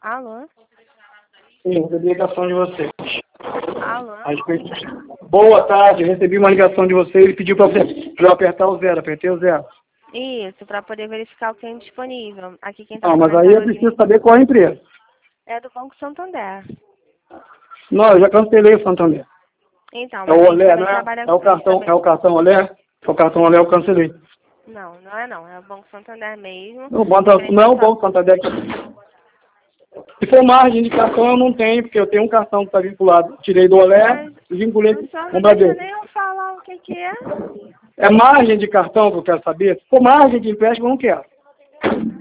Alô? Sim, recebi ligação de vocês. Alô? Boa tarde, recebi uma ligação de vocês. Ele pediu para eu apertar o zero, apertei o zero. Isso, para poder verificar o que tem disponível. Aqui quem tá Não, mas falando aí é eu preciso saber qual é a empresa. é do Banco Santander. Não, eu já cancelei o Santander. Então, É mas o a gente Olé, também não é? trabalha É o cartão, também. é o cartão Olé? É o cartão Olé, eu cancelei. Não, não é não. É o Banco Santander mesmo. Não, não é o Banco Santander. Se for margem de cartão, eu não tenho, porque eu tenho um cartão que está vinculado. Tirei do Olé e vinculei O senhor com não o deixa Bradesco. nem eu falar o que é. É margem de cartão que eu quero saber. Se for margem de empréstimo, eu não quero.